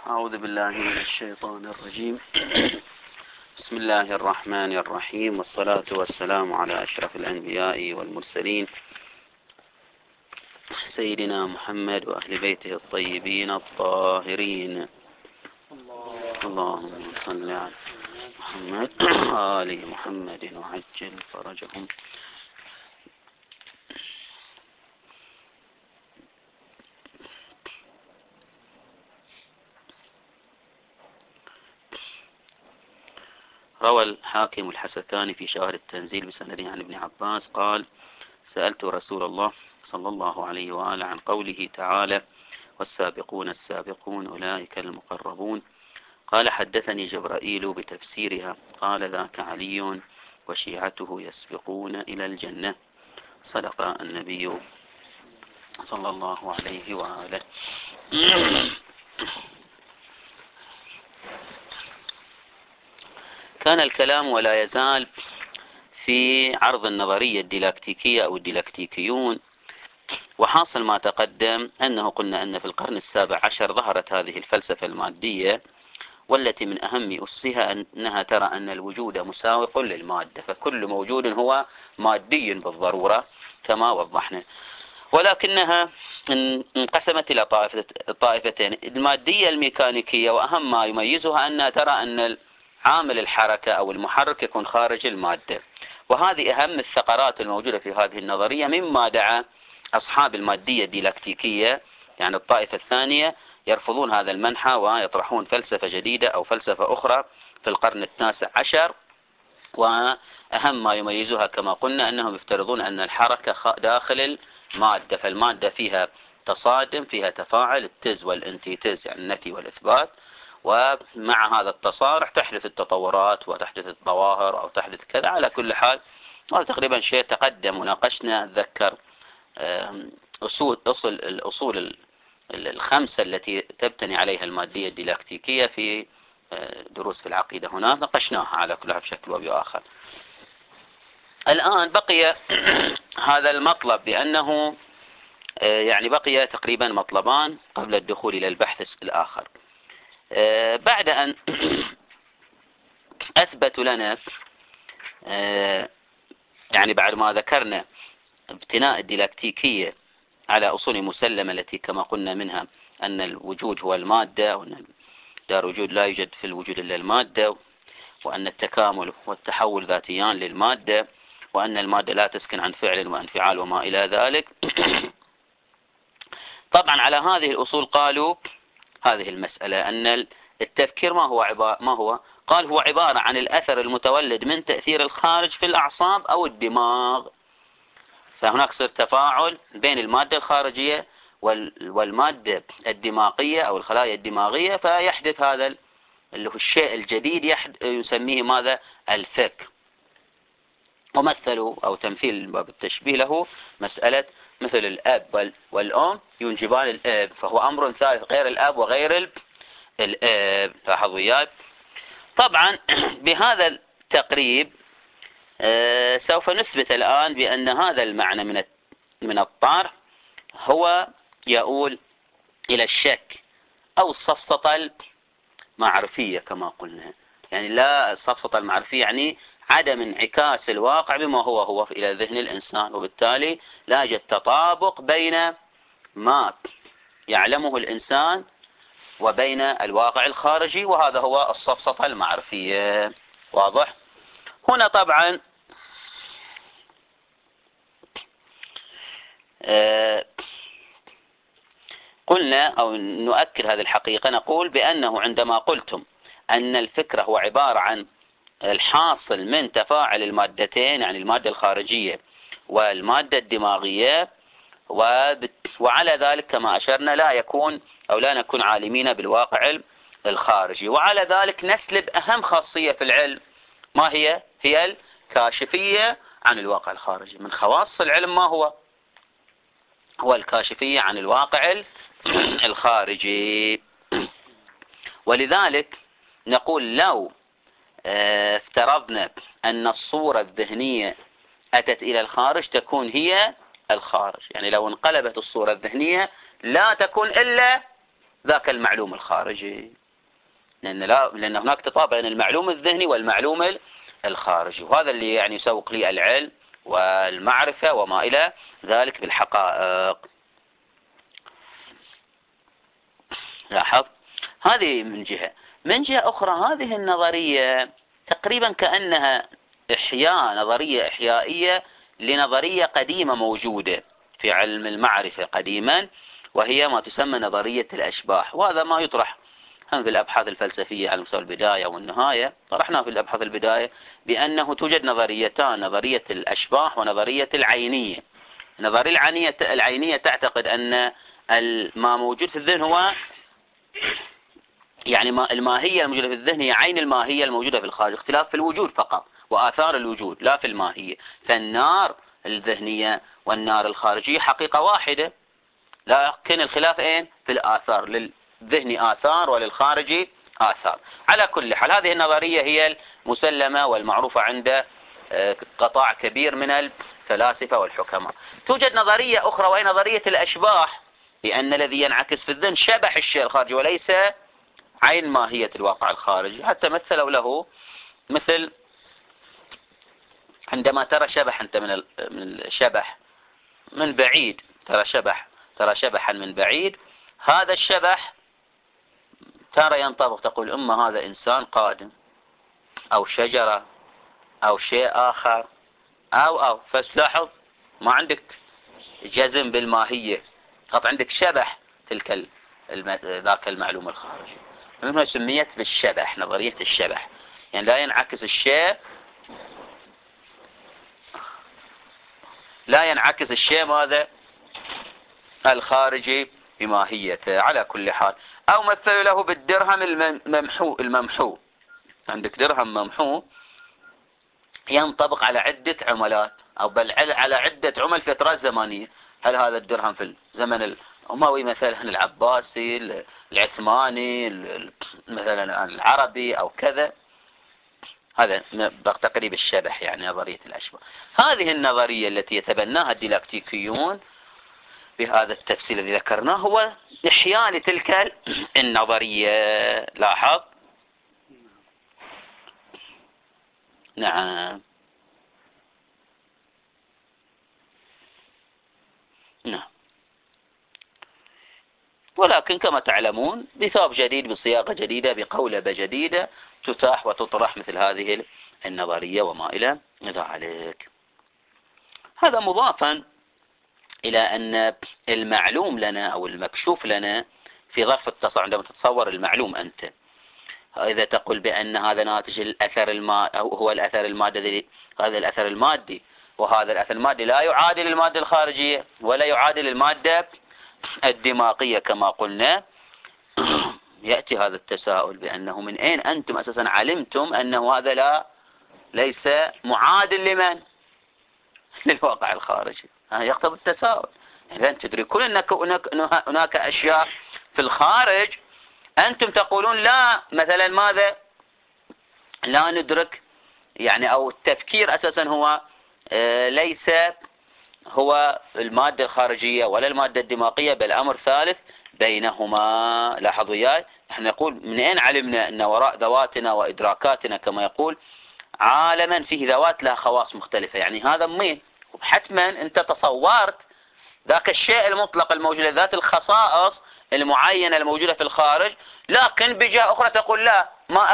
أعوذ بالله من الشيطان الرجيم. بسم الله الرحمن الرحيم، والصلاة والسلام على أشرف الأنبياء والمرسلين سيدنا محمد وأهل بيته الطيبين الطاهرين. اللهم صل على محمد وآل محمد وعجل فرجهم. روى الحاكم الحسكاني في شواهد التنزيل بسنده عن ابن عباس قال: سألت رسول الله صلى الله عليه وآله عن قوله تعالى: والسابقون السابقون أولئك المقربون. قال: حدثني جبرائيل بتفسيرها، قال: ذاك علي وشيعته يسبقون إلى الجنة. صدق النبي صلى الله عليه وآله. كان الكلام ولا يزال في عرض النظرية الديلاكتيكية أو الديلاكتيكيون، وحاصل ما تقدم أنه قلنا أن في القرن السابع عشر ظهرت هذه الفلسفة المادية، والتي من أهم أسسها أنها ترى أن الوجود مساوق للمادة، فكل موجود هو مادي بالضرورة كما وضحنا، ولكنها انقسمت إلى طائفتين: المادية الميكانيكية، وأهم ما يميزها أنها ترى أن عامل الحركة أو المحرك يكون خارج المادة. وهذه أهم الثغرات الموجودة في هذه النظرية، مما دعا أصحاب المادية الديلاكتيكية يعني الطائفة الثانية يرفضون هذا المنحى ويطرحون فلسفة جديدة أو فلسفة أخرى في القرن التاسع عشر. وأهم ما يميزها كما قلنا أنهم يفترضون أن الحركة داخل المادة، فالمادة فيها تصادم، فيها تفاعل، التز والانتيتز يعني النفي والإثبات، ومع هذا التصارع تحدث التطورات وتحدث الظواهر أو تحدث كذا. على كل حال هذا تقريبا شيء تقدم وناقشنا. أتذكر الأصول الخمسة التي تبتني عليها المادية الديلاكتيكية في دروس في العقيدة هنا ناقشناها على كل حال بشكل أو بآخر. الآن بقي هذا المطلب، بأنه يعني بقي تقريبا مطلبان قبل الدخول إلى البحث الآخر. بعد أن أثبتوا لنا يعني بعد ما ذكرنا ابتناء الديلاكتيكية على أصول مسلمة التي كما قلنا منها أن الوجود هو المادة، وأن دار وجود لا يوجد في الوجود إلا المادة، وأن التكامل والتحول ذاتيان للمادة، وأن المادة لا تسكن عن فعل وانفعال وما إلى ذلك. طبعا على هذه الأصول قالوا هذه المسألة أن التفكير ما هو؟ قال هو عبارة عن الأثر المتولد من تأثير الخارج في الأعصاب أو الدماغ. فهناك صار تفاعل بين المادة الخارجية والمادة الدماغية أو الخلايا الدماغية، فيحدث هذا اللي هو الشيء الجديد يسميه ماذا؟ الفكر. ومثلوا أو تمثيل باب التشبيه له مسألة مثل الأب والأم ينجبان الأب، فهو أمر ثالث غير الأب وغير الأب. لاحظوا. طبعا بهذا التقريب سوف نثبت الآن بأن هذا المعنى من الطرح هو يؤول إلى الشك أو السفسطة المعرفية كما قلنا. يعني لا السفسطة المعرفية يعني عدم انعكاس الواقع بما هو إلى ذهن الإنسان، وبالتالي لا يوجد تطابق بين ما يعلمه الإنسان وبين الواقع الخارجي، وهذا هو السفسطة المعرفية. واضح؟ هنا طبعا قلنا أو نؤكد هذه الحقيقة، نقول بأنه عندما قلتم أن الفكرة هو عبارة عن الحاصل من تفاعل المادتين يعني المادة الخارجية والمادة الدماغية، وعلى ذلك كما أشرنا لا نكون عالمين بالواقع الخارجي، وعلى ذلك نسلب أهم خاصية في العلم. ما هي الكاشفية عن الواقع الخارجي. من خواص العلم ما هو الكاشفية عن الواقع الخارجي. ولذلك نقول لو افترضنا أن الصورة الذهنية أتت إلى الخارج تكون هي الخارج، يعني لو انقلبت الصورة الذهنية لا تكون إلا ذاك المعلوم الخارجي، لأن هناك تطابق بين المعلوم الذهني والمعلوم الخارجي، وهذا اللي يعني يسوق لي العلم والمعرفة وما إلى ذلك بالحقائق. لاحظ هذه من جهة. من جهة أخرى هذه النظرية تقريبا كأنها إحياء، نظرية إحيائية لنظرية قديمة موجودة في علم المعرفة قديما، وهي ما تسمى نظرية الأشباح. وهذا ما يطرح هم في الأبحاث الفلسفية على مستوى البداية والنهاية. طرحنا في الأبحاث البداية بأنه توجد نظريتان، نظرية الأشباح ونظرية العينية. النظرية العينية تعتقد أن ما موجود في الذهن هو يعني الماهية الموجودة في الذهن هي عين الماهية الموجودة في الخارج، اختلاف في الوجود فقط وآثار الوجود لا في الماهية. فالنار الذهنية والنار الخارجية حقيقة واحدة، لكن الخلاف اين؟ في الآثار، للذهن آثار وللخارجي آثار. على كل حال هذه النظرية هي المسلمة والمعروفة عند قطاع كبير من الفلاسفة والحكماء. توجد نظرية أخرى وهي نظرية الأشباح، لأن الذي ينعكس في الذهن شبح الشيء الخارجي وليس عين ماهية الواقع الخارجي. حتى مثلوا له مثل عندما ترى شبح أنت من الشبح من بعيد، ترى شبحا من بعيد، هذا الشبح ترى ينطبق، تقول إما هذا إنسان قادم أو شجرة أو شيء آخر أو فلاحظ ما عندك جزم بالماهية، فقط عندك شبح تلك ذاك المعلومة الخارجي. من هنا سميت بالشبح، نظرية الشبح، يعني لا ينعكس الشيء ماذا الخارجي بماهيته. على كل حال أو مثل له بالدرهم الممحو. عندك درهم ممحو ينطبق على عدة عملات، أو بل على عدة عمل فترات زمانية. هل هذا الدرهم في الزمن الأموي مثلا، العباسي، العثماني، مثلا العربي أو كذا؟ هذا تقريب الشبح، يعني نظرية الأشباح. هذه النظرية التي يتبناها الديلاكتيكيون بهذا التفسير الذي ذكرناه هو إحياء لتلك النظرية. لاحظ. نعم. ولكن كما تعلمون بثوب جديد، بصياغة جديدة، بقولبة جديدة تتاح وتطرح مثل هذه النظرية وما إلى ذلك. هذا مضافا إلى أن المعلوم لنا أو المكشوف لنا في ظرف التصور، عندما تتصور المعلوم أنت، إذا تقول بأن هذا ناتج الأثر أو هو الأثر المادي، هذا الأثر المادي، وهذا الأثر المادي لا يعادل المادة الخارجية ولا يعادل المادة الدماغية كما قلنا، يأتي هذا التساؤل بأنه من أين أنتم أساسا علمتم أنه هذا ليس معادل لمن؟ للواقع الخارجي. يقتضي التساؤل. إذا يعني تدركون أن هناك أشياء في الخارج أنتم تقولون لا، مثلا ماذا لا ندرك، يعني أو التفكير أساسا هو ليس هو المادة الخارجية ولا المادة الدماغية، بل أمر ثالث بينهما. لاحظوا وياي، نحن نقول من أين علمنا أن وراء ذواتنا وإدراكاتنا كما يقول عالما فيه ذوات لها خواص مختلفة؟ يعني هذا مين؟ حتما أنت تصورت ذاك الشيء المطلق الموجود، ذات الخصائص المعينة الموجودة في الخارج، لكن بجهة أخرى تقول لا،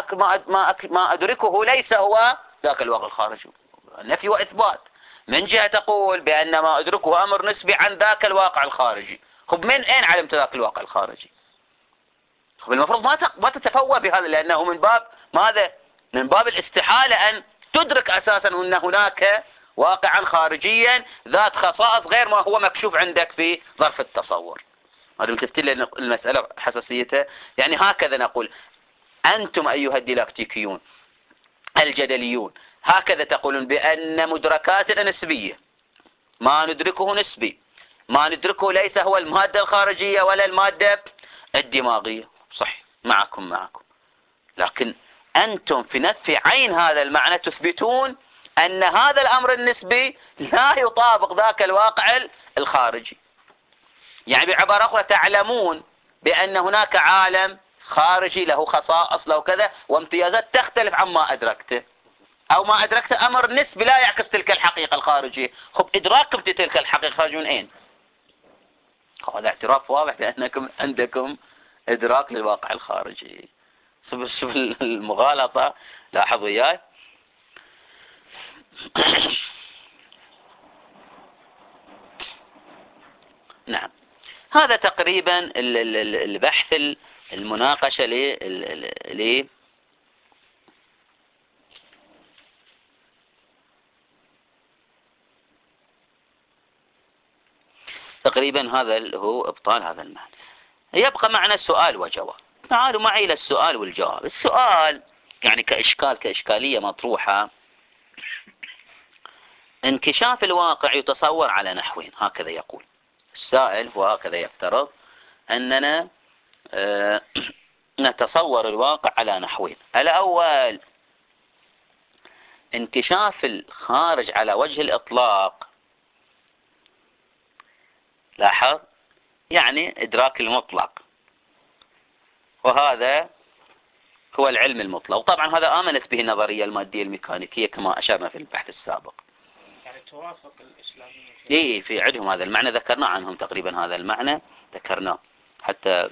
ما أدركه ليس هو ذاك الواقع الخارجي. نفي وإثبات. من جهة تقول بأن ما أدركه أمر نسبي عن ذاك الواقع الخارجي. خب من أين علمت ذاك الواقع الخارجي؟ خب المفروض ما تتفوه بهذا، لأنه من باب ماذا؟ من باب الاستحالة أن تدرك أساسا أن هناك واقعا خارجيا ذات خصائص غير ما هو مكشوف عندك في ظرف التصور. هذا ملتفت لنا المسألة حساسيتها. يعني هكذا نقول أنتم أيها الديلاكتيكيون الجدليون، هكذا تقولون بأن مدركاتنا نسبية، ما ندركه نسبي، ما ندركه ليس هو المادة الخارجية ولا المادة الدماغية. صحيح، معكم، لكن أنتم في عين هذا المعنى تثبتون أن هذا الأمر النسبي لا يطابق ذاك الواقع الخارجي. يعني بعبارة أخرى تعلمون بأن هناك عالم خارجي له خصائص له كذا وامتيازات تختلف عما أدركته، أو ما أدركته أمر نسبي لا يعكس تلك الحقيقة الخارجية. خب إدراككم بتلك الحقيقة الخارجية من أين؟ هذا اعتراف واضح بأنكم عندكم إدراك للواقع الخارجي. شوف المغالطة، لاحظوا وياي. نعم، هذا تقريبا البحث المناقشة تقريبا هذا هو إبطال هذا المعنى. يبقى معنا سؤال وجواب. تعالوا معي إلى السؤال والجواب. السؤال يعني كإشكالية مطروحة: انكشاف الواقع يتصور على نحوين. هكذا يقول السائل، وهكذا يفترض أننا نتصور الواقع على نحوين. الأول انكشاف الخارج على وجه الإطلاق، لاحظ، يعني إدراك المطلق، وهذا هو العلم المطلق. وطبعا هذا آمنت به النظرية المادية الميكانيكية كما أشرنا في البحث السابق. يعني توافق الإسلاميين في عندهم هذا المعنى، ذكرنا عنهم تقريبا هذا المعنى، ذكرناه حتى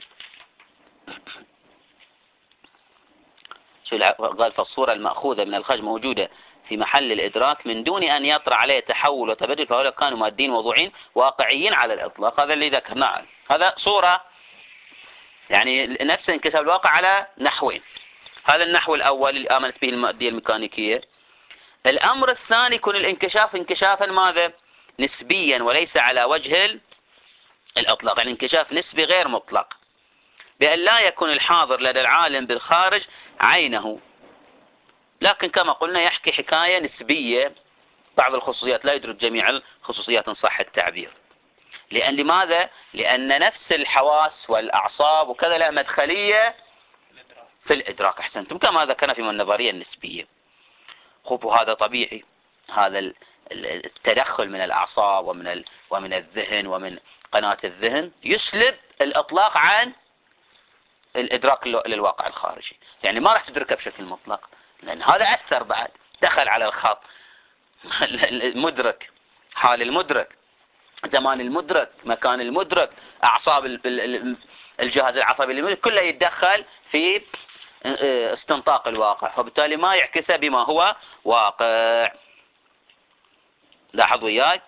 قال: فالصورة المأخوذة من الخارج موجودة في محل الإدراك من دون أن يطرأ عليه تحول وتبدل، فهؤلاء كانوا مادين وضوعين واقعيين على الإطلاق. هذا اللي ذكرناه. هذا صورة يعني نفس انكشاف الواقع على نحوين. هذا النحو الأول اللي آمنت به المادية الميكانيكية. الأمر الثاني يكون الانكشاف انكشافا ماذا؟ نسبيا وليس على وجه الإطلاق، يعني انكشاف نسبي غير مطلق، بأن لا يكون الحاضر لدى العالم بالخارج عينه، لكن كما قلنا يحكي حكاية نسبية، بعض الخصوصيات، لا يدرك جميع الخصوصيات إن صح التعبير. لماذا؟ لأن نفس الحواس والأعصاب وكذا لها مدخلية في الإدراك. أحسنتم، كما ذكرنا في النظرية النسبية. خذوا هذا طبيعي، هذا التدخل من الأعصاب ومن الذهن ومن قناة الذهن يسلب الإطلاق عن الإدراك للواقع الخارجي. يعني ما راح تدركه بشكل مطلق، لأن هذا أثر بعد، دخل على الخط. المدرك، حال المدرك، زمان المدرك، مكان المدرك، أعصاب الجهاز العصبي المدرك، كله يتدخل في استنطاق الواقع، وبالتالي ما يعكسه بما هو واقع. لاحظوا وياي.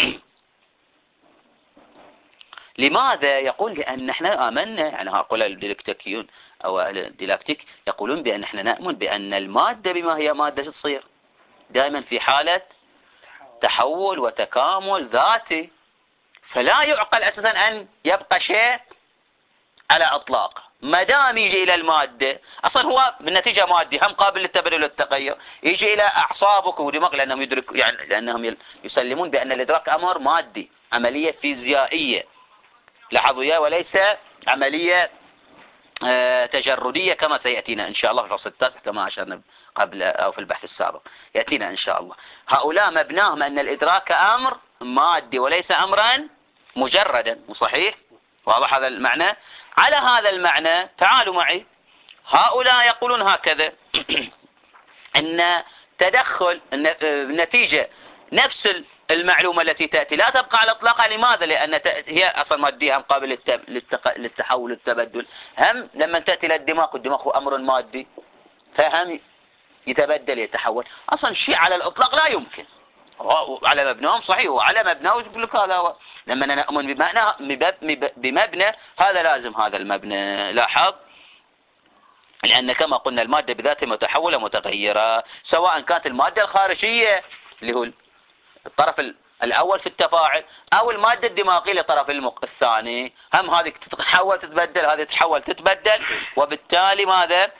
لماذا؟ يقول لأن احنا آمنا، يعني هؤلاء الديالكتيكيون أو الديالكتيك يقولون بأن احنا نؤمن بأن المادة بما هي مادة تصير دائما في حالة تحول وتكامل ذاتي، فلا يعقل أساسا أن يبقى شيء على إطلاق ما دام يجي إلى المادة. أصلا هو بالنتيجة مادي، هم قابل للتبدل والتغير. يجي إلى أعصابك ودماغ، لأنهم يدرك، يعني لأنهم يسلمون بأن الإدراك أمر مادي، عملية فيزيائية. لاحظوا يا، وليس عملية تجردية كما سيأتينا إن شاء الله في الفصل التاسع، كما أشرنا قبل أو في البحث السابق يأتينا إن شاء الله. هؤلاء مبناهم أن الإدراك أمر مادي وليس أمرا مجردا. صحيح؟ واضح هذا المعنى؟ على هذا المعنى تعالوا معي. هؤلاء يقولون هكذا أن تدخل النتيجة نفس المعلومة التي تأتي لا تبقى على إطلاقها. لماذا؟ لأن هي أصلا مادية، هم قابل للتحول والتبدل. هم لما تأتي للدماغ، والدماغ هو أمر مادي، فهم يتبدل يتحول. أصلا شيء على الإطلاق لا يمكن. على مبناهم صحيح، وعلى مبناه يقول لك هذا لما نؤمن بمبنى هذا لازم هذا المبنى. لاحظ، لأن كما قلنا المادة بذاتها متحولة متغيرة، سواء كانت المادة الخارجية اللي هو الطرف الأول في التفاعل، أو المادة الدماغية للطرف الثاني، هم هذه تتحول تتبدل، هذه تتحول تتبدل، وبالتالي ماذا؟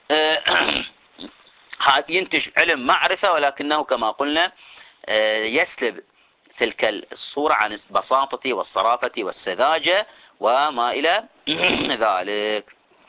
ينتج علم معرفة، ولكنه كما قلنا يسلب تلك الصورة عن البساطة والصرافة والسذاجة وما إلى ذلك.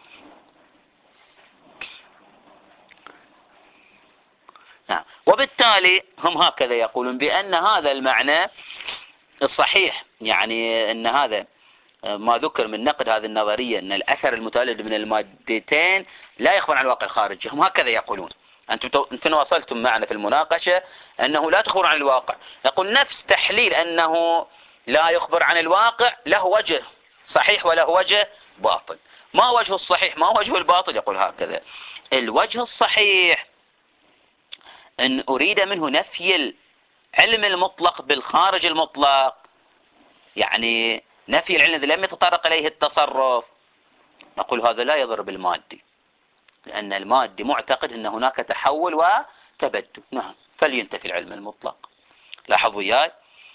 نعم. وبالتالي هم هكذا يقولون بأن هذا المعنى الصحيح، يعني أن هذا ما ذكر من نقد هذه النظرية أن الأثر المتولد من المادتين لا يخبر عن الواقع الخارجي، هم هكذا يقولون. أنتم وصلتم معنا في المناقشة أنه لا تخبر عن الواقع. يقول نفس تحليل أنه لا يخبر عن الواقع له وجه صحيح وله وجه باطل. ما وجه الصحيح ما وجه الباطل؟ يقول هكذا: الوجه الصحيح أن أريد منه نفي العلم المطلق بالخارج المطلق، يعني نفي العلم الذي لم يتطرق إليه التصرف. نقول هذا لا يضر بالمادي، لأن المادي معتقد أن هناك تحول وتبدل. نعم، فلينتفي العلم المطلق. لاحظوا وياي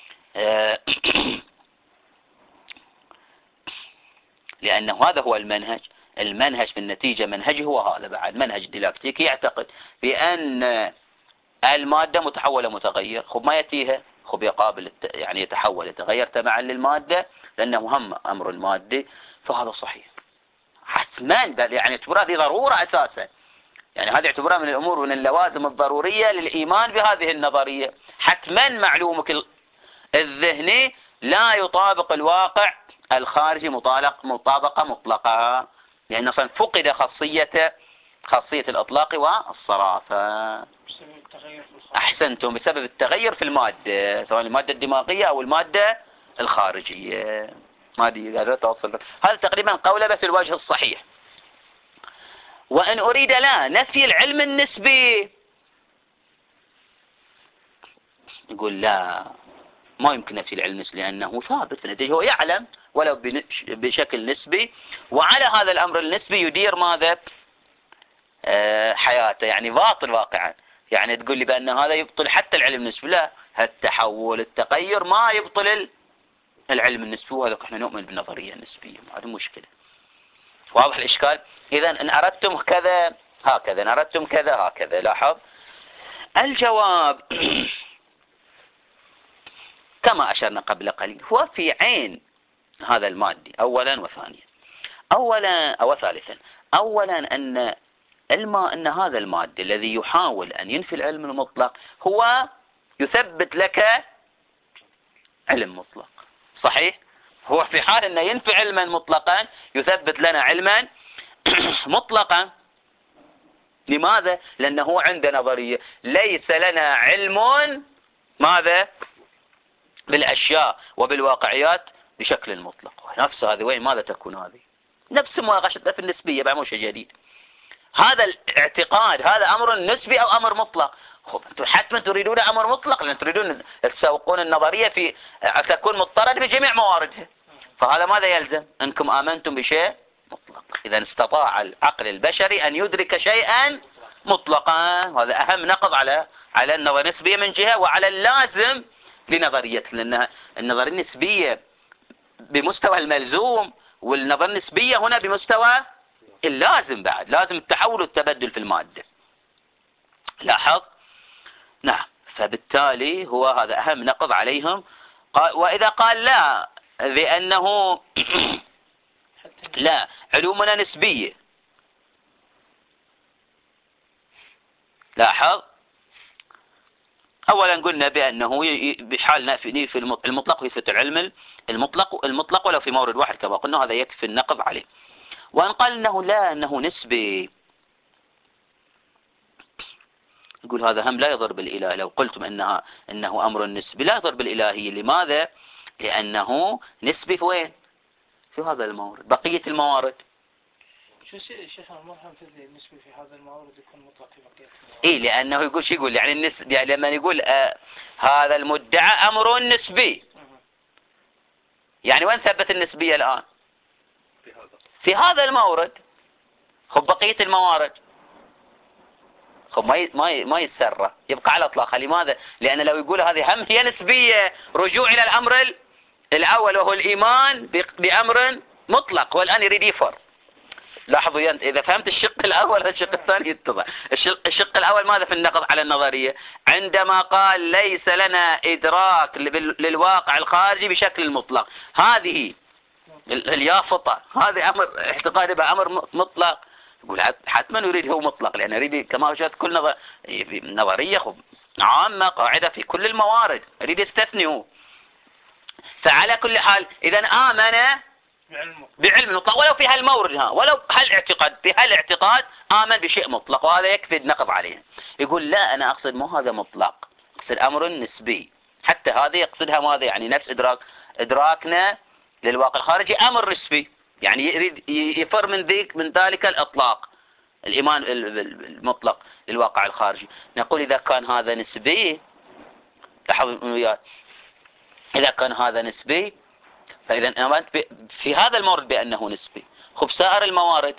لأنه هذا هو المنهج. المنهج في النتيجة منهجه هو هذا، بعد منهج ديلاكتيكي يعتقد بأن المادة متحولة متغير. خب ما يأتيها، خب يقابل يعني يتحول يتغير تبعا للمادة، لأنه هم أمر المادي، فهذا صحيح حتما. يعني اعتبرها هذه ضرورة أساسا، يعني هذه اعتبرها من الأمور ومن اللوازم الضرورية للإيمان بهذه النظرية. حتما معلومك الذهني لا يطابق الواقع الخارجي مطابقة مطلقة، لأن أصلا فقد خاصية الإطلاق والصرافة. أحسنتم، بسبب التغير في المادة، سواء المادة الدماغية أو المادة الخارجية. هذا توصل. هذا تقريبا قوله بس الوجه الصحيح. وإن أريد لا نفي العلم النسبي، يقول لا، ما يمكن نفي العلم النسبي لأنه ثابت في النتيجة، هو يعلم ولو بشكل نسبي، وعلى هذا الأمر النسبي يدير ماذا؟ حياته، يعني باطل واقعا. يعني تقول لي بأن هذا يبطل حتى العلم النسبي؟ لا، التحول التغير ما يبطل العلم النسبي، وهذا احنا نؤمن بالنظرية النسبية، ما هذا مشكلة. واضح الإشكال؟ إذا إن أردتم كذا هكذا، إن أردتم كذا هكذا. لاحظ الجواب كما أشرنا قبل قليل، هو في عين هذا المادي أولا وثانيا. أولا أو ثالثا، أولا أن هذا المادي الذي يحاول أن ينفي العلم المطلق هو يثبت لك علم مطلق. صحيح؟ هو في حال أنه ينفي علما مطلقا يثبت لنا علما مطلقا. لماذا؟ لأنه عنده نظرية ليس لنا علم ماذا؟ بالأشياء وبالواقعيات بشكل مطلق. نفس هذه وين ماذا تكون هذه؟ نفس مناقشتنا في النسبية، بعد مو شيء جديد. هذا الاعتقاد هذا أمر نسبي أو أمر مطلق؟ خب أنتم حتما تريدون أمر مطلق، لأن تريدون تسوقون النظرية في تكون مضطرد بجميع مواردها. فهذا ماذا يلزم؟ أنكم آمنتم بشيء مطلق. إذا استطاع العقل البشري أن يدرك شيئا مطلقا، هذا أهم نقض على النظرية النسبية من جهة، وعلى اللازم لنظرية، لأن النظرية النسبية بمستوى الملزوم، والنظرية النسبية هنا بمستوى اللازم. بعد لازم التحول والتبدل في المادة. لاحظ؟ نعم. فبالتالي هو هذا أهم نقض عليهم. وإذا قال لا بأنه لا علومنا نسبية، لاحظ أولا قلنا بأنه بحال نافي في المطلق ويثبت العلم المطلق ولو في مورد واحد كما قلنا، هذا يكفي النقض عليه. وأن قال أنه لا، أنه نسبي، يقول هذا هم لا يضر بالإله. لو قلتم أنه أمر نسبي لا يضر بالإلهية. لماذا؟ لأنه نسبي في وين؟ في هذا المورد. بقية الموارد شو شيخنا ما فهمت النسبي في هذا المورد يكون مطلق في بقية الموارد؟ إيه، لأنه يقول شو يقول يعني النسبي، يعني لما يقول هذا المدعى أمر نسبي، يعني وين ثبت النسبية الآن؟ في هذا المورد. خب بقية الموارد خب ما يتسرى، يبقى على اطلاقها. لماذا؟ لأن لو يقول هذه هم هي نسبية، رجوع إلى الأمر الأول وهو الإيمان بأمر مطلق، والآن يريد يفر. لاحظوا إذا فهمت الشق الأول الشق الثاني يتضح. الشق الأول ماذا في النقض على النظرية؟ عندما قال ليس لنا إدراك للواقع الخارجي بشكل مطلق، هذه اليافطة، هذا أمر اعتقادي بأمر مطلق. يقول حتما يريد هو مطلق، لأن يريد كما وجدت كل نظرية عامة قاعدة في كل الموارد، يريد يستثنيه. فعلى كل حال إذا آمن بعلم المطلق ولو في هالمورد، ولو هالاعتقاد، في هالاعتقاد آمن بشيء مطلق، وهذا يكفي النقض عليه. يقول لا أنا أقصد مو هذا مطلق، أقصد أمر نسبي. حتى هذا يقصدها ماذا؟ يعني نفس إدراكنا للواقع الخارجي أمر نسبي، يعني يريد يفر من ذلك الإطلاق، الإيمان المطلق للواقع الخارجي. نقول إذا كان هذا نسبي، إذا كان هذا نسبي فإذا آمنت في هذا المورد بأنه نسبي. خب سائر الموارد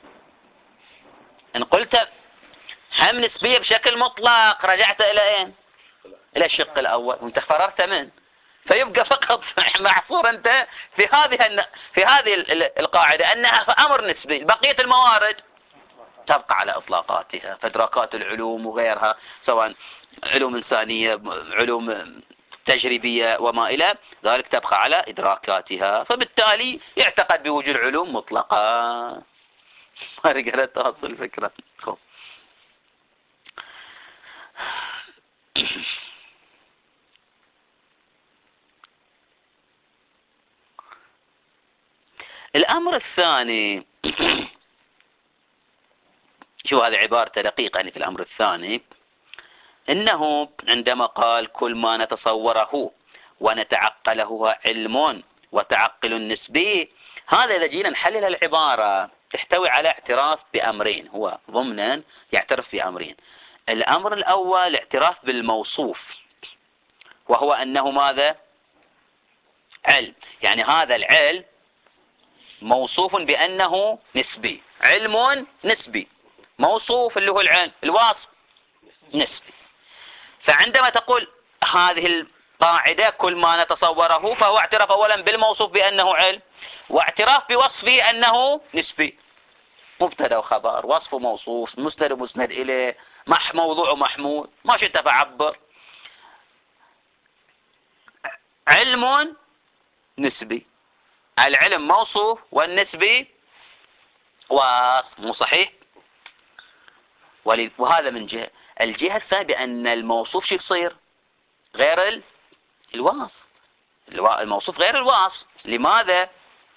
إن قلت هم نسبية بشكل مطلق رجعت إلى أين؟ إلى الشق الأول وانت فررت منه، فيبقى فقط محصور أنت في هذه القاعدة أنها أمر نسبي. بقية الموارد تبقى على إطلاقاتها، فإدراكات العلوم وغيرها سواء علوم إنسانية، علوم تجريبية وما إلى ذلك، تبقى على إدراكاتها، فبالتالي يعتقد بوجود علوم مطلقة. ما رجعت توصل الفكرة. الأمر الثاني شو هذه عبارة دقيقة يعني في الأمر الثاني، إنه عندما قال كل ما نتصوره ونتعقله علم وتعقل نسبي، هذا إذا جينا نحلل العبارة تحتوي على اعتراف بأمرين، هو ضمنا يعترف بأمرين. الأمر الأول اعتراف بالموصوف، وهو أنه ماذا؟ علم، يعني هذا العلم موصوف بأنه نسبي، علم نسبي، موصوف اللي هو العلم، الوصف نسبي. فعندما تقول هذه القاعدة كل ما نتصوره، فهو اعتراف أولا بالموصوف بأنه علم، واعتراف بوصفه أنه نسبي، مبتدا وخبر، وصف وموصوف، مسند ومسند إليه، موضوع ومحمول، ما شئت فعبر. علم نسبي، العلم موصوف والنسبي وصف، مو صحيح؟ وهذا من جهة. الجهة الثانية بأن الموصوف شو يصير؟ غير الوصف، الموصوف غير الوصف. لماذا؟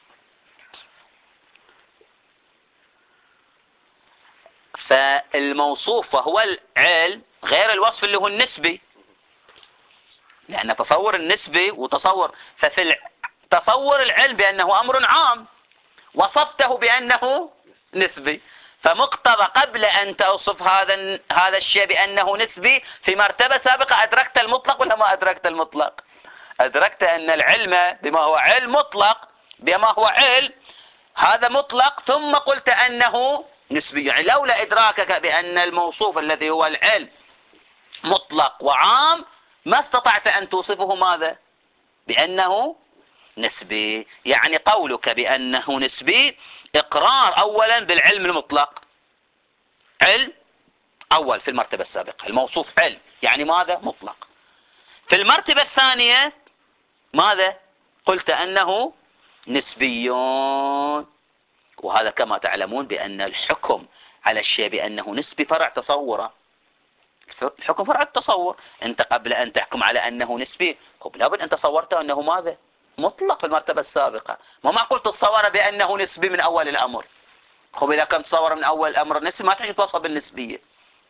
فالموصوف وهو العلم غير الوصف اللي هو النسبي، لأن تصور النسبي وتصور، ففي تصور العلم بأنه أمر عام وصفته بأنه نسبي، فمقتضى قبل أن توصف هذا الشيء بأنه نسبي في مرتبة سابقة أدركت المطلق ولا ما أدركت المطلق؟ أدركت أن العلم بما هو علم مطلق، بما هو علم هذا مطلق، ثم قلت أنه نسبي. يعني لولا إدراكك بأن الموصوف الذي هو العلم مطلق وعام ما استطعت أن توصفه ماذا؟ بأنه نسبي. يعني قولك بأنه نسبي إقرار أولا بالعلم المطلق، علم أول في المرتبة السابقة، الموصوف علم يعني ماذا؟ مطلق. في المرتبة الثانية ماذا؟ قلت أنه نسبيون، وهذا كما تعلمون بأن الحكم على الشيء بأنه نسبي فرع تصوره، الحكم فرع التصور. أنت قبل أن تحكم على أنه نسبي لابد أن تصورته أنه ماذا؟ مطلق في المرتبة السابقة. ما معقول تتصور بأنه نسبي من أول الأمر. إذا كان تصور من أول الأمر نسبي ما تحتاج توصف بالنسبية،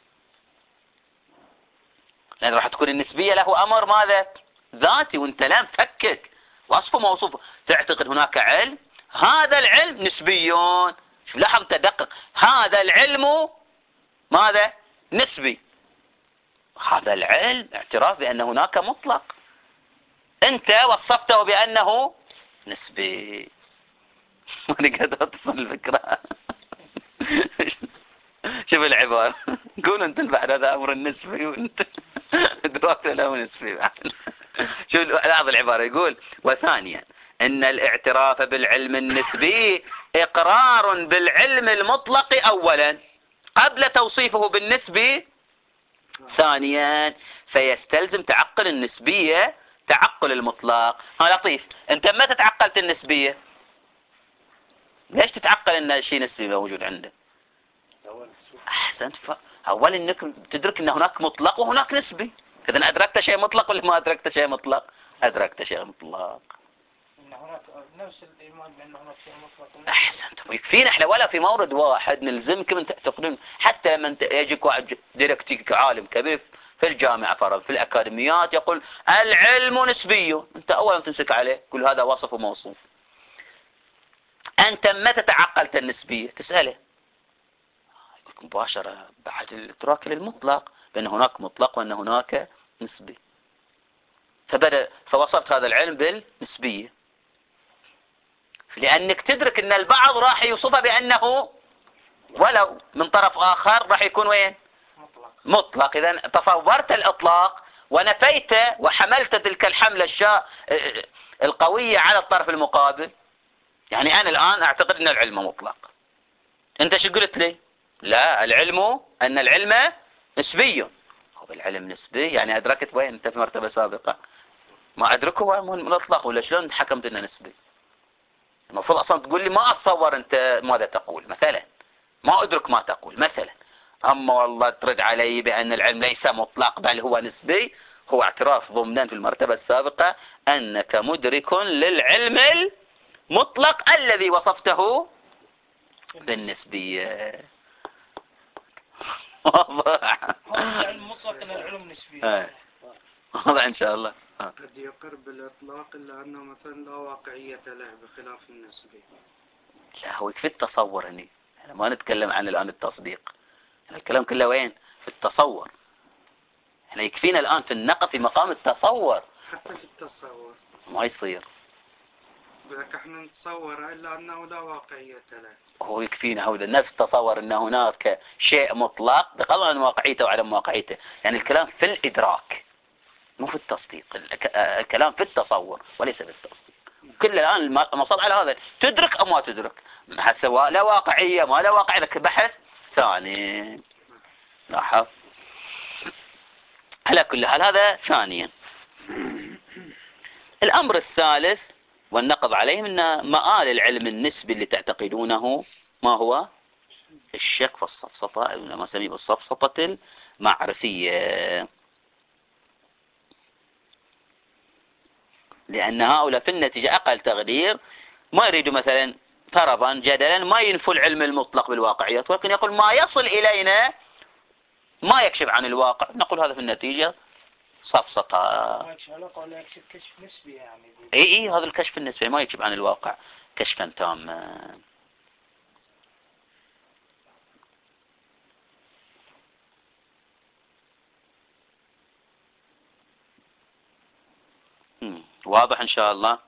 لأن راح تكون النسبية له أمر ماذا؟ ذاتي، وانت لا مفكك وصفه موصوف. تعتقد هناك علم، هذا العلم نسبيون. لاحظ تدقق، هذا العلم ماذا؟ نسبي. هذا العلم اعتراف بأن هناك مطلق، انت وصفته بأنه نسبي. ما نقدر تصل الفكرة. شوف العبارة، قول انت البحر هذا امر نسبي وانت ادراك له نسبي. شوف لاحظ العبارة، يقول وثانيا ان الاعتراف بالعلم النسبي اقرار بالعلم المطلق اولا قبل توصيفه بالنسبي ثانيا، فيستلزم تعقل النسبية تعقل المطلق. ها لطيف، انت متى تعقلت النسبية؟ ليش تتعقل ان شيء نسبي موجود عندك؟ احسنت، اول انك تدرك ان هناك مطلق وهناك نسبي. اذا ادركت شيء مطلق ولا ما ادركت شيء مطلق؟ ادركت شيء مطلق. أن هناك نفس الإيمان بأن هناك شيء مطلق. أحسنتم. يكفينا إحنا ولا في مورد واحد نلزمكم أن تعتقدون، حتى لما يجيك واحد ديركتيك عالم كبير في الجامعة فرض في الأكاديميات يقول العلم نسبي، أنت أولا تمسك عليه كل هذا وصف وموصوف. أنت متى تعقلت النسبية؟ تسأله مباشرة بعد الإدراك للمطلق بأن هناك مطلق وأن هناك نسبي، فوصفت هذا العلم بالنسبية، لأنك تدرك أن البعض راح يوصفه بأنه ولو من طرف آخر راح يكون وين؟ مطلق. إذا تصورت الإطلاق ونفيت وحملت تلك الحملة القوية على الطرف المقابل. يعني أنا الآن أعتقد أن العلم مطلق، أنت شو قلت لي؟ لا، أن العلم نسبي. هو العلم نسبي يعني أدركت وين أنت في مرتبة سابقة؟ ما أدركه من الإطلاق، ولا شلون حكمت أنه نسبي؟ المفروض أصلا تقول لي ما أتصور أنت ماذا تقول مثلا، ما أدرك ما تقول مثلا. أما والله ترد علي بأن العلم ليس مطلق بل هو نسبي، هو اعتراف ضمنا في المرتبة السابقة أنك مدرك للعلم المطلق الذي وصفته بالنسبية. واضح. العلم مطلق أن العلم نسبية. واضح إن شاء الله. قد يقر بالإطلاق إلا أنه مثلا لا واقعية له بخلاف النسبي. لا، هو يكفي التصور هني، احنا ما نتكلم عن الآن التصديق، الكلام كله وين؟ في التصور. احنا يكفينا الآن في النقد في مقام التصور. حتى في التصور ما يصير. لك احنا نتصور إلا أنه لا واقعية له. هو يكفينا هذا نفس تصور أن هناك شيء مطلق بغض عن واقعيته وعدم واقعيته. يعني الكلام في الإدراك مو في التصديق، الكلام في التصور وليس في التصديق. كل الآن المصاب على هذا، تدرك أو ما تدرك، سواء لا واقعية ما لا واقعية، لك بحث ثاني. لاحظ. على كل حال هذا ثانيا. الأمر الثالث والنقض عليهم أن مآل العلم النسبي اللي تعتقدونه ما هو؟ الشك في السفسطة، أو ما نسميه بالسفسطة المعرفية. لأن هؤلاء في النتيجة أقل تقدير ما يريدوا مثلا فرضا جدلا ما ينفوا العلم المطلق بالواقعيات، ولكن يقول ما يصل إلينا ما يكشف عن الواقع، نقول هذا في النتيجة سفسطة. ما يكشف علاقة ولا يكشف كشف نسبي يعني. اي هذا الكشف النسبي ما يكشف عن الواقع كشفا تاما. واضح إن شاء الله.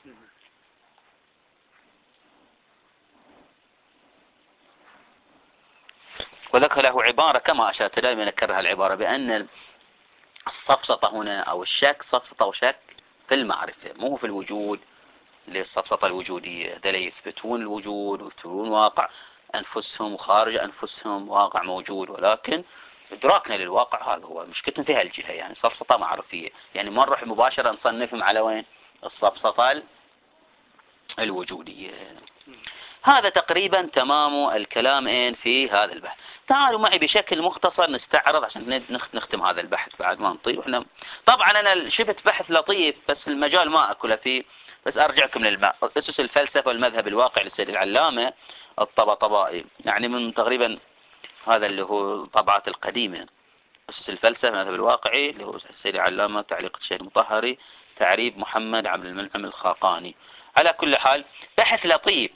وذكر له عبارة كما أشرت دائما أكرر العبارة بأن السفسطة هنا أو الشك سفسطة وشك في المعرفة مو في الوجود. للسفسطة الوجودية ده يثبتون الوجود ويثبتون واقع أنفسهم وخارج أنفسهم واقع موجود، ولكن إدراكنا للواقع هذا هو مشكلتنا في هالجهة. يعني سفسطة معرفية، يعني ما نروح مباشرة نصنفهم على وين؟ السفسطة الوجودية. هذا تقريبا تمام الكلام في هذا البحث. تعالوا معي بشكل مختصر نستعرض عشان نختم هذا البحث بعد ما نطيل. وإحنا طبعا أنا شفت بحث لطيف بس المجال ما أكله فيه، بس أرجعكم أسس الفلسفة والمذهب الواقع للسيد العلامة الطباطبائي، يعني من تقريبا هذا اللي هو طبعات القديمة. أسس الفلسفة والمذهب الواقعي اللي هو السيد العلامة، تعليق الشيخ المطهري، تعريب محمد عبد المنعم الخاقاني. على كل حال بحث لطيف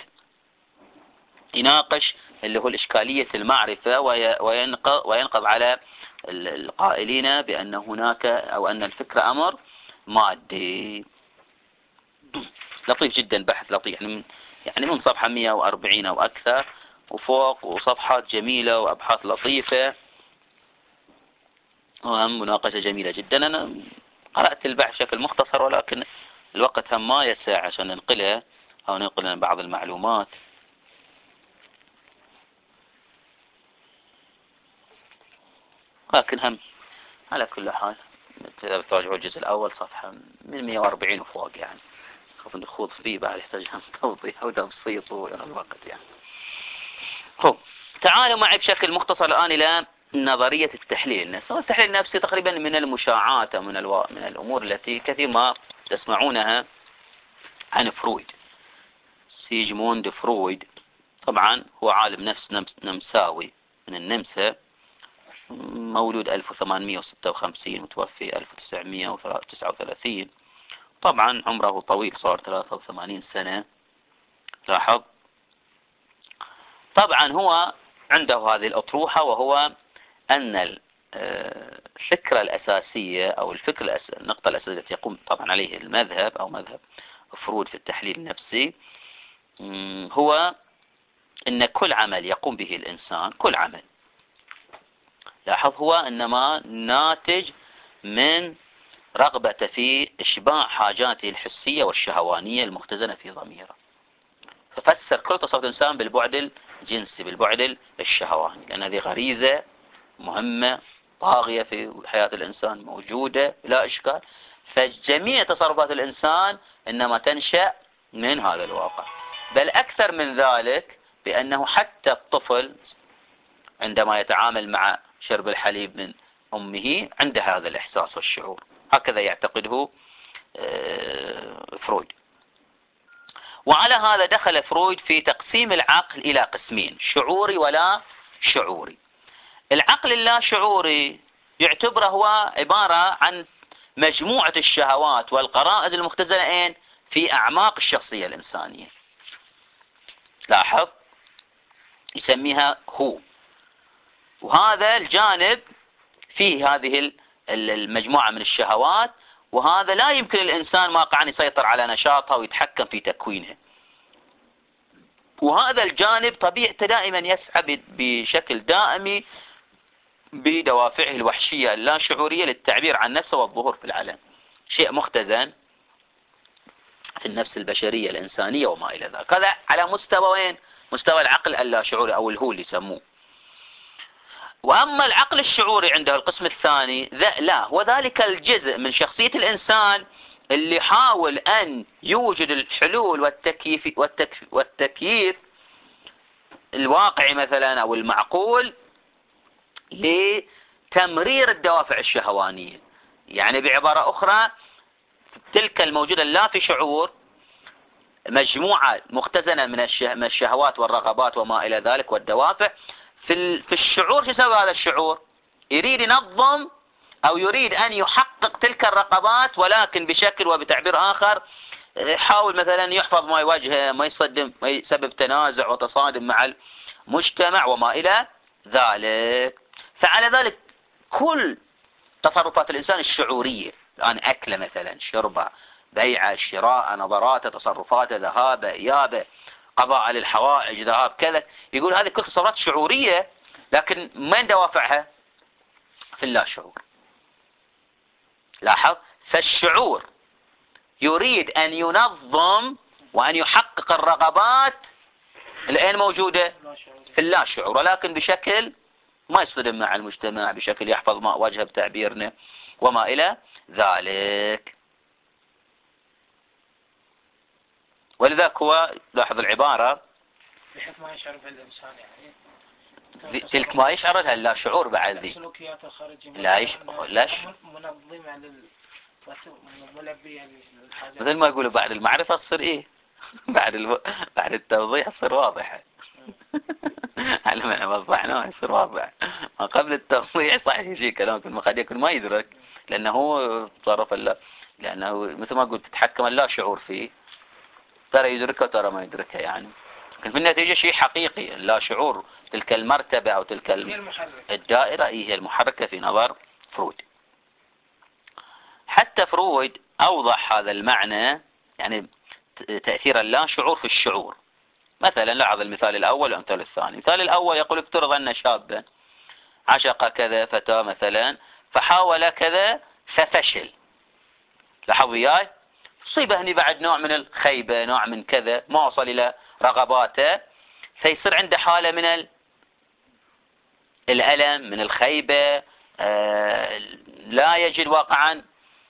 يناقش اللي هو الإشكالية المعرفة وينقض على القائلين بأن هناك أو أن الفكرة أمر مادي. لطيف جدا، بحث لطيف، يعني من صفحة 140 أو أكثر وفوق، وصفحات جميلة وأبحاث لطيفة ومناقشة جميلة جدا. أنا قرأت البحث بشكل مختصر ولكن الوقت هم ما يسع عشان ننقلها أو ننقل بعض المعلومات. لكن هم على كل حال تراجعوا الجزء الأول صفحة من 140 وفوق، يعني خاف نخوض فيه بعد يحتاج توضيح أو تبسيط الوقت يعني. تعالوا معي بشكل مختصر الآن إلى نظرية التحليل النفسي. التحليل النفسي تقريبا من المشاعات من الأمور التي كثير ما تسمعونها عن فرويد. سيجموند فرويد طبعا هو عالم نفس نمساوي من النمسا، مولود 1856 متوفي 1939. طبعا عمره طويل، صار 83 سنة. لاحظ. طبعا هو عنده هذه الأطروحة، وهو أن الفكرة الأساسية أو النقطة الأساسية التي يقوم طبعا عليه المذهب أو مذهب فرويد في التحليل النفسي هو أن كل عمل يقوم به الإنسان، كل عمل، لاحظ، هو إنما ناتج من رغبة في إشباع حاجاته الحسية والشهوانية المختزنة في ضميره. ففسر كل تصرف الإنسان بالبعد الجنسي، بالبعد الشهواني، لأن هذه غريزة مهمة طاغية في حياة الإنسان، موجودة لا إشكال. فجميع تصرفات الإنسان إنما تنشأ من هذا الواقع. بل أكثر من ذلك، بأنه حتى الطفل عندما يتعامل مع شرب الحليب من أمه عنده هذا الإحساس والشعور، هكذا يعتقده فرويد. وعلى هذا دخل فرويد في تقسيم العقل إلى قسمين: شعوري ولا شعوري. العقل اللا شعوري يعتبره هو عبارة عن مجموعة الشهوات والغرائز المختزنة في أعماق الشخصية الإنسانية. لاحظ، يسميها هو، وهذا الجانب فيه هذه المجموعة من الشهوات، وهذا لا يمكن الإنسان واقعا يسيطر على نشاطها ويتحكم في تكوينها. وهذا الجانب طبيعته دائما يسعى بشكل دائمي بدوافعه الوحشية اللا شعورية للتعبير عن نفسه والظهور في العلن، شيء مختزن في النفس البشرية الإنسانية وما إلى ذلك. هذا على مستوى وين؟ مستوى العقل اللا شعوري أو الهو اللي يسموه. وأما العقل الشعوري عنده القسم الثاني، لا، وذلك الجزء من شخصية الإنسان اللي يحاول أن يوجد الحلول والتكييف الواقعي مثلا أو المعقول لتمرير الدوافع الشهوانية. يعني بعبارة أخرى، تلك الموجودة لا في شعور، مجموعة مختزنة من الشهوات والرغبات وما إلى ذلك والدوافع. في الشعور شو يسوي هذا الشعور؟ يريد ينظم أو يريد أن يحقق تلك الرغبات، ولكن بشكل وبتعبير آخر يحاول مثلا يحفظ ما يواجهه، ما يسبب تنازع وتصادم مع المجتمع وما إلى ذلك. فعلى ذلك كل تصرفات الإنسان الشعورية، الآن أكله مثلا، شربه، بيعه، شراء، نظراته، تصرفاته، ذهابه، إيابه، قضاء للحوائج، ذهاب كذا، يقول هذه كل تصرفات شعورية، لكن من دوافعها؟ في اللا شعور. لاحظ، فالشعور يريد أن ينظم وأن يحقق الرغبات الآن موجودة في اللا شعور، ولكن بشكل ما يصطدم مع المجتمع، بشكل يحفظ ما وجهه بتعبيرنا وما إلى ذلك. ولذلك هو لاحظ العبارة بحيث ما يشعر بالإنسان، يعني تلك ما يشعر لها اللا شعور بعد ذي السلوكيات الخارجية لاش منظمة ملبية للحاجات، مثل ما يقولوا بعد المعرفة تصير إيه بعد التوضيح تصير واضحة. علمنا وضحناه يصير واضح. ما قبل التوضيح صحيح شيء كلام قد يكون ما يدرك، لأنه تصرف لأنه مثل ما قلت تتحكم اللا شعور فيه، ترى يدركه ترى ما يدركه يعني. لكن في النتيجة شيء حقيقي، اللا شعور، تلك المرتبة أو تلك الدائرة هي المحركة في نظر فرويد. حتى فرويد أوضح هذا المعنى، يعني تأثير اللا شعور في الشعور. مثلا لاحظ المثال الأول والمثال الثاني. المثال الأول يقول افترض أن شابا عشق كذا فتاة مثلا، فحاول كذا ففشل. لاحظ وياي، صيبه هني بعد نوع من الخيبة، نوع من كذا، ما وصل إلى رغباته، فيصير عنده حالة من الألم، من الخيبة، لا يجد واقعا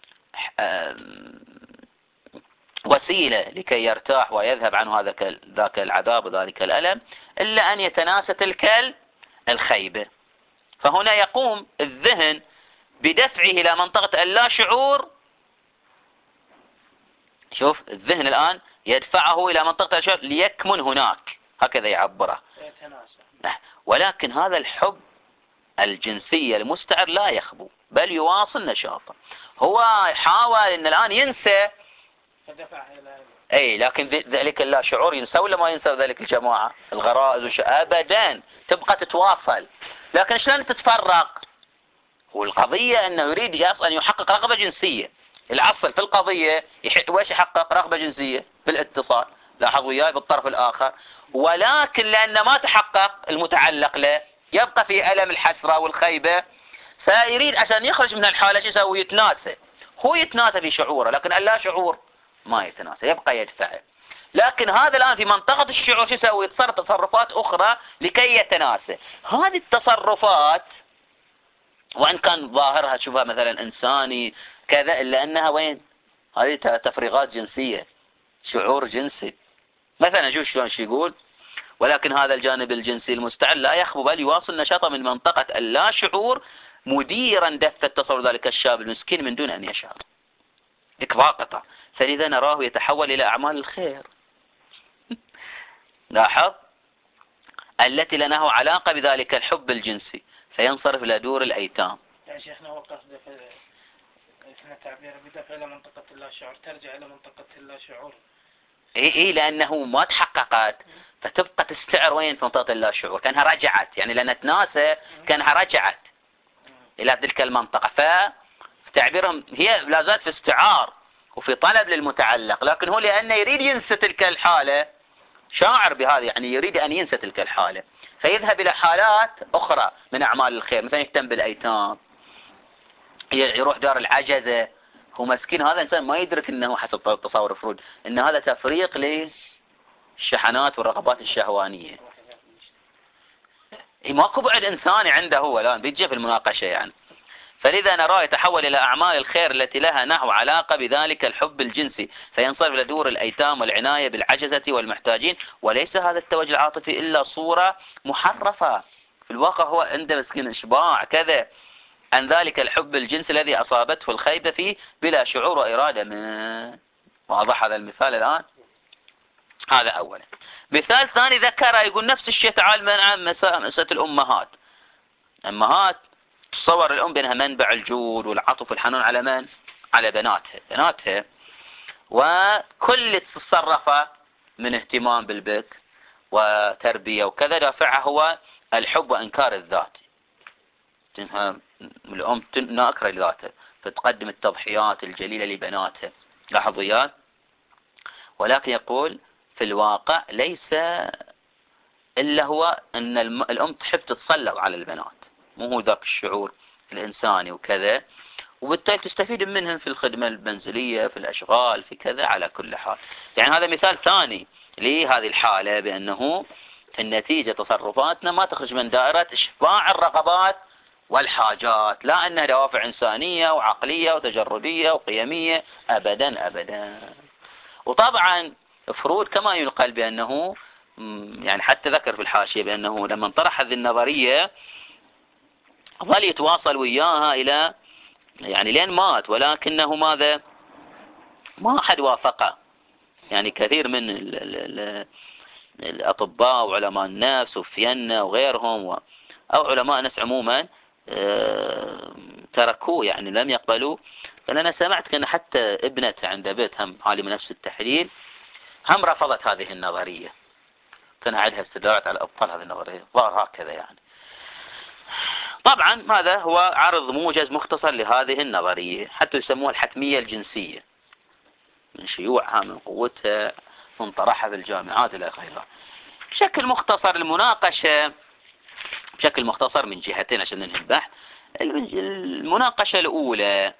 وسيلة لكي يرتاح ويذهب عنه ذاك العذاب وذلك الألم، إلا أن يتناسى تلك الخيبة. فهنا يقوم الذهن بدفعه إلى منطقة اللا شعور شوف الذهن الآن يدفعه إلى منطقة الشعور ليكمن هناك، هكذا يعبره. ولكن هذا الحب الجنسي المستعر لا يخبو بل يواصل نشاطه. هو حاول ان الآن ينسى، اي لكن ذلك اللا شعور ينسى ولا ما ينسى ذلك الجماعة الغرائز ابدا تبقى تتواصل. لكن شلون تتفرق؟ والقضية انه يريد ان يحقق رغبة جنسية. العصل في القضية ويش يحقق؟ رغبة جنسية بالاتصال، لاحظ وياي بالطرف الآخر. ولكن لأن ما تحقق المتعلق له يبقى في ألم الحسرة والخيبة، فيريد عشان يخرج من الحالة شو يسوي؟ يتناسى. هو يتناسى في شعوره، لكن اللا شعور ما يتناسى، يبقى يدفعه. لكن هذا الآن في منطقة الشعور شو يسوي؟ يتصرف تصرفات أخرى لكي يتناسى. هذه التصرفات وإن كان ظاهرها تشوفها مثلا إنساني كذا، إلا أنها وين؟ هذه تفريغات جنسية، شعور جنسي. مثلا شوف شلون شو يقول: ولكن هذا الجانب الجنسي المستعر لا يخبو بل يواصل نشاطه من منطقة اللا شعور، مديرا دفة تصور ذلك الشاب المسكين من دون أن يشعر. ضاغطة، فلذا نراه يتحول إلى أعمال الخير. لاحظ التي لنه علاقة بذلك الحب الجنسي، فينصرف إلى دور الأيتام. يعني شيخنا هو قصده في تعبير بدفع إلى منطقة اللا شعور، ترجع إلى منطقة اللا شعور. إيه لأنه ما تحققت، فتبقى تستعر وين؟ في منطقة اللا شعور، كأنها رجعت، يعني لأن تناسى كأنها رجعت إلى تلك المنطقة. فتعبيرهم هي لا زالت في استعار وفي طلب للمتعلق، لكن هو لأنه يريد ينسى تلك الحالة، شاعر بهذا، يعني يريد أن ينسى تلك الحالة، فيذهب إلى حالات أخرى من أعمال الخير، مثلا يهتم بالأيتام، يروح دار العجزة. هو مسكين هذا الإنسان ما يدرك أنه حسب تصور فرويد أن هذا تفريق للشحنات والرغبات الشهوانية. ماكو بعد إنساني عنده هو الآن بيجي في المناقشة يعني. فلذا نراه يتحول إلى أعمال الخير التي لها نحو علاقة بذلك الحب الجنسي، فينصرف إلى دور الأيتام والعناية بالعجزة والمحتاجين. وليس هذا التوجه العاطفي إلا صورة محرفة، في الواقع هو عنده مسكين إشباع كذا عن ذلك الحب الجنسي الذي أصابته الخيبة فيه بلا شعور وإرادة منه. واضح هذا المثال الآن؟ هذا أولا. مثال ثاني ذكر يقول نفس الشيء تعال عن مسألة الأمهات. أمهات تصور الأم بأنها منبع الجود والعطف والحنان على من؟ على بناتها، وكل تصرفه من اهتمام بالبيت وتربية وكذا دافعها هو الحب وإنكار الذات. الأم ناكرة لذاتها، فتقدم التضحيات الجليلة لبناتها. لاحظوا إياه. ولكن يقول في الواقع ليس إلا هو أن الأم تحب تتسلط على البنات، مو هو ذاك الشعور الإنساني وكذا، وبالتالي تستفيد منهم في الخدمة المنزلية، في الأشغال، في كذا، على كل حال. يعني هذا مثال ثاني لهذه الحالة، بأنه في النتيجة تصرفاتنا ما تخرج من دائرة إشباع الرغبات والحاجات، لا أنها دوافع إنسانية وعقلية وتجربية وقيمية، أبدا أبدا. وطبعا فرويد كما ينقل بأنه يعني حتى ذكر في الحاشية بأنه لما طرح هذه النظرية ظل يتواصل وياها إلى يعني لين مات، ولكنه ماذا؟ ما أحد وافقه. يعني كثير من الأطباء وعلماء النفس وفيينا وغيرهم أو علماء النفس عموما تركوه، يعني لم يقبلوا. فأنا سمعت كان حتى ابنته عند بيت هم عالم نفس التحليل هم رفضت هذه النظرية، كان عندها استدلالات على أبطال هذه النظرية، ظهر هكذا يعني. طبعا هذا هو عرض موجز مختصر لهذه النظرية، حتى يسموها الحتمية الجنسية، من شيوعها، من قوتها، من طرحها في الجامعات إلى آخره. بشكل مختصر المناقشة، بشكل مختصر من جهتين عشان ننهي البحث. المناقشة الأولى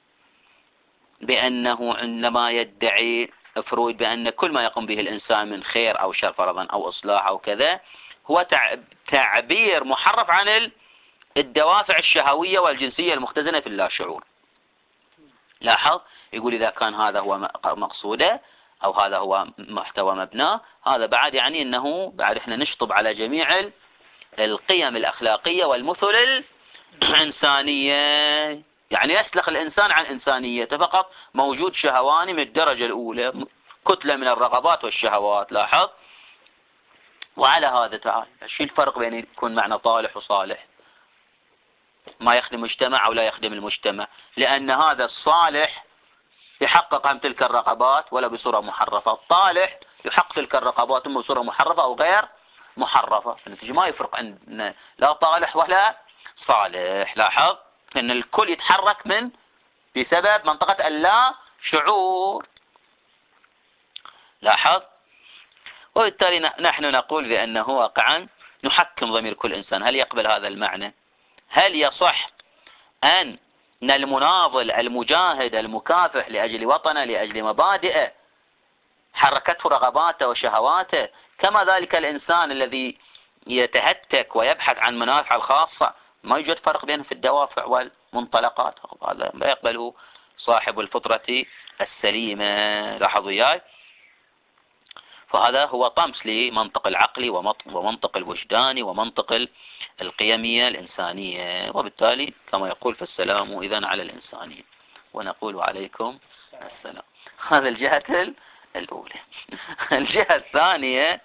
بأنه عندما يدعي فرويد بأن كل ما يقوم به الإنسان من خير أو شر فرضا أو إصلاح أو كذا هو تعبير محرف عن الدوافع الشهوية والجنسية المختزنة في اللاشعور. لاحظ يقول إذا كان هذا هو مقصوده أو هذا هو محتوى مبناه، هذا بعد يعني أنه بعد إحنا نشطب على جميع القيم الأخلاقية والمثل الإنسانية يعني يسلخ الإنسان عن إنسانيته، فقط موجود شهواني من الدرجة الأولى، كتلة من الرغبات والشهوات. لاحظ. وعلى هذا تعال، شو الفرق بين يكون معنى طالح وصالح؟ ما يخدم المجتمع أو لا يخدم المجتمع، لأن هذا الصالح يحقق هم تلك الرغبات ولا بصورة محرفة، الطالح يحقق تلك الرغبات إما بصورة محرفة أو غير محرفة. فالنتيجة ما يفرق أن لا طالح ولا صالح. لاحظ أن الكل يتحرك من بسبب منطقة اللا شعور. لاحظ. وبالتالي نحن نقول بأنه واقعا نحكم ضمير كل إنسان. هل يقبل هذا المعنى؟ هل يصح أن المناضل المجاهد المكافح لأجل وطنه لأجل مبادئه حركته رغباته وشهواته، كما ذلك الإنسان الذي يتهتك ويبحث عن منافعه الخاصة ما يوجد فرق بينه في الدوافع والمنطلقات؟ هذا لا يقبله صاحب الفطرة السليمة. لاحظوا وياي. فهذا هو طمس لمنطق العقل ومنطق الوجداني ومنطق القيمية الإنسانية. وبالتالي كما يقول فالسلام إذن على الإنسانية ونقول عليكم السلام. هذا الجهة الأولى. الجهة الثانية،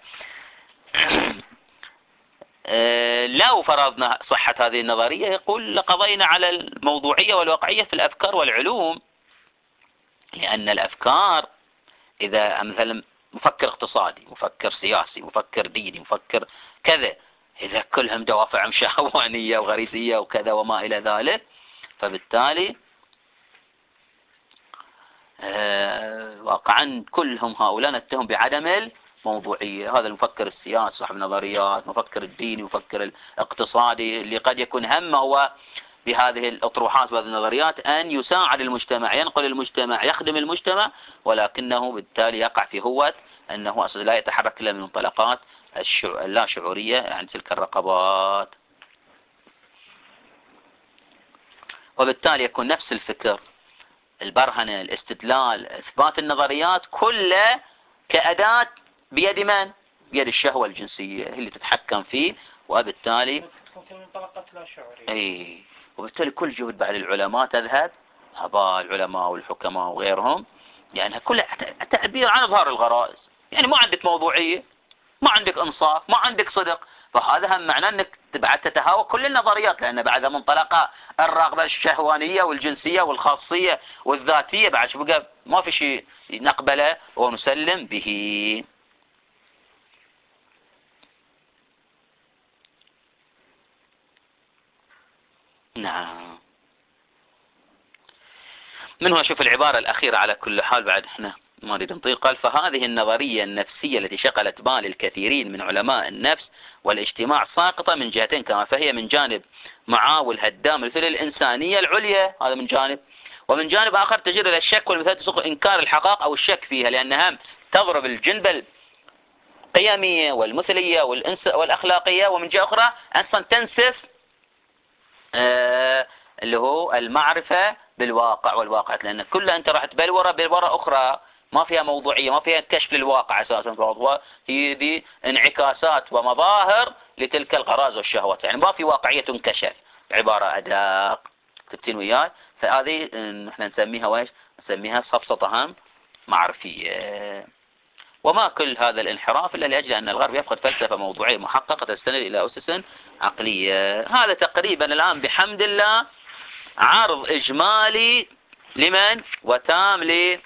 لو فرضنا صحة هذه النظرية يقول لقضينا على الموضوعية والواقعية في الأفكار والعلوم، لأن الأفكار إذا مثلا مفكر اقتصادي، مفكر سياسي، مفكر ديني، مفكر كذا، إذا كلهم دوافعهم شهوانية وغريزية وكذا وما إلى ذلك، فبالتالي واقعا كلهم هؤلاء نتهم بعدم الموضوعية. هذا المفكر السياسي صاحب نظريات، مفكر الديني، مفكر الاقتصادي، اللي قد يكون همه هو بهذه الأطروحات وهذه النظريات أن يساعد المجتمع، ينقل المجتمع، يخدم المجتمع، ولكنه بالتالي يقع في هوة أنه أصلا لا يتحرك إلا من منطلقات اللا شعورية عن تلك الرقبات. وبالتالي يكون نفس الفكر، البرهنة، الاستدلال، إثبات النظريات، كله كأداة بيد من؟ بيد الشهوة الجنسية هي اللي تتحكم فيه. وبالتالي تكون في منطلقات لا شعورية. وبالتالي كل جهد بعد العلماء تذهب هباء، العلماء والحكماء وغيرهم، يعني كلها تعبير عن إظهار الغرائز. يعني ما عندك موضوعية، ما عندك إنصاف، ما عندك صدق، فهذا هم معناه أنك بعد تتهاوى كل النظريات، لأن بعد منطلقة الرغبة الشهوانية والجنسية والخاصية والذاتية بعد شو بقى ما في شيء نقبله ونسلم به. نعم. من هو شوف العبارة الأخيرة على كل حال بعد احنا ما نريد نطيل. قال فهذه النظرية النفسية التي شغلت بال الكثيرين من علماء النفس والاجتماع ساقطة من جهتين كما فهي: من جانب معاول هدام مثل الإنسانية العليا، هذا من جانب، ومن جانب آخر تجر إلى الشك والمثال تسوق إنكار الحقائق أو الشك فيها، لأنها تضرب الجنبة القيمية والمثلية والأخلاقية، ومن جهة أخرى أصلا تنسف اللي هو المعرفة بالواقع والواقع، لأن كلها أنت راح تبلورة أخرى ما فيها موضوعية، ما فيها كشف للواقع أساسا، هي دي انعكاسات ومظاهر لتلك الغرائز والشهوات، يعني ما في واقعية تنكشف، عبارة أداق. كتبتين وياي؟ فهذه نحن نسميها ويش؟ نسميها سفسطة معرفية. وما كل هذا الانحراف إلا لأجل أن الغرب يفقد فلسفة موضوعية محققة تستند إلى أسس عقلية. هذا تقريبا الآن بحمد الله عرض إجمالي لمن وتام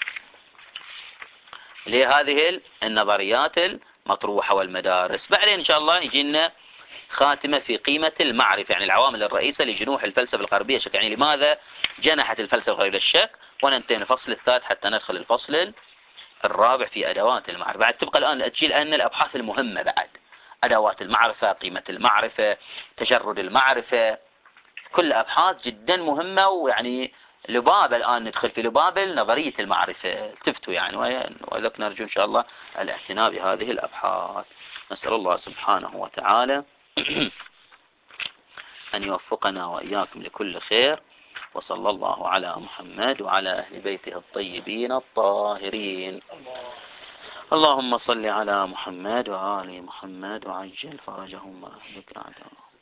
لهذه النظريات المطروحة والمدارس. بعدين إن شاء الله يجينا خاتمة في قيمة المعرفة، يعني العوامل الرئيسة لجنوح الفلسفة الغربية الشك، يعني لماذا جنحت الفلسفة الغربية للشك، وننتهي من الفصل الثالث حتى ندخل الفصل الرابع في أدوات المعرفة. بعد تبقى الآن تجي لأن الأبحاث المهمة بعد أدوات المعرفة، قيمة المعرفة، تجرد المعرفة، كل أبحاث جدا مهمة، ويعني لباب الآن ندخل في لباب نظرية المعرفة. التفتوا يعني، وذلك نرجو إن شاء الله الاعتناء بهذه الأبحاث. نسأل الله سبحانه وتعالى أن يوفقنا وإياكم لكل خير، وصلى الله على محمد وعلى أهل بيته الطيبين الطاهرين. اللهم صل على محمد وآل محمد وعجل فرجهم وأهلك أعداءهم.